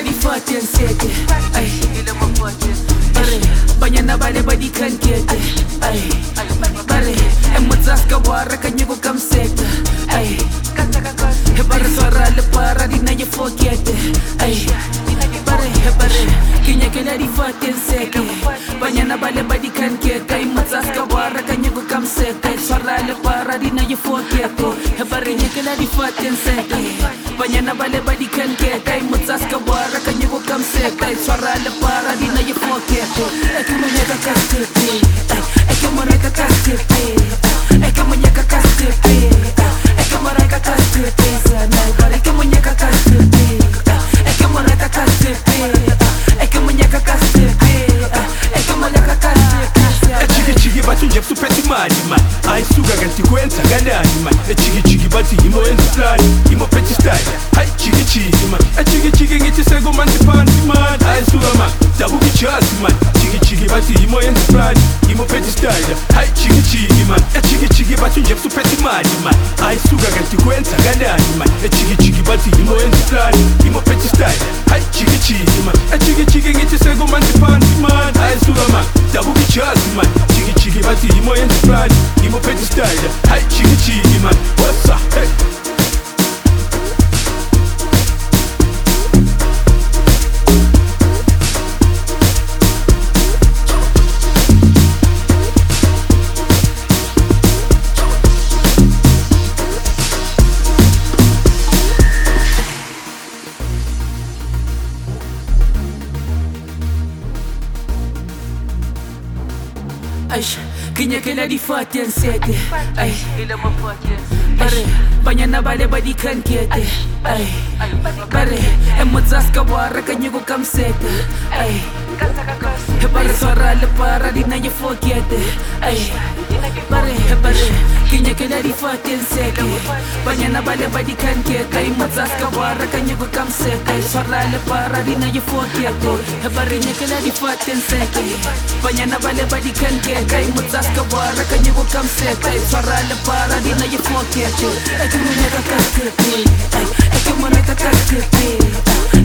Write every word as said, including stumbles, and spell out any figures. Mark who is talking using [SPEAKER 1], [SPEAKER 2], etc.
[SPEAKER 1] di fati en sete. Ay, bare, banyana bale badi kan kete. Ay, bare, emotsaska wara kanyego kamseta. Ay, bare swara le para di na ye forgete. Ay, bare, bare, kinya kela di fati en sete. Banyana bale badi kan kete. Emotsaska wara kanyego kamseta. Swara le para di na ye forgete. Bare, kinya kela di fati en sete. Banyana bale badi kan kete. Emotsaska wara kanyego kamseta. Swara le para di na ye forgete. Eke monyaka kastepe. Eke monyaka kastepe. Eke monyaka kastepe. Eke monyaka kastepe. Sana bare eke monyaka kastepe. Eke monyaka kastepe. Eke monyaka kastepe. Eke monyaka kastepe.
[SPEAKER 2] Echiki chiki batu njepsu peti mani man. Aisuga ganti kwenza ganani man. Echiki chiki batu imo enzi plani. Imo peti style. Hai chiki chiki man. Echiki chiki ngiti sego man tipanti man. Aisuga man. Tabuki chasi man. Chiki chiki batu imo enzi plani. Imo peti style. Hai chiki chiki man. Echiki chiki batu njepsu peti mani man. Aisuga ganti kwenza ganani man. Echiki chiki batu imo enzi plani. Imo peti style. Hai chiki chiki man. Echiki chiki ngiti sego man tipanti man. Aisuga man. Tabuki chasi man. Chiki chiki bati imo enzi plani. Imo peti style. Hai chiki chiki man. What's up? Hey.
[SPEAKER 1] Ay, kinya kela di fati en sete. Ay, bare, banyana bale badi kan kete. Ay, bare, emotsaska wara kanyego kamseta. Ay, bare swara le para di na ye forgete. Ay, bare, bare, kinya kela di fati en sete. Banyana bale badi kan kete. Emotsaska wara kanyego kamseta. Swara le para di na ye forgete. Bare nya kela di fati en sete. Banyana bale badi kan kete. Emotsaska wara kanyego kamseta. Swara le para di na ye forgete. Eke monyaka kastepe. Eke monyaka kastepe.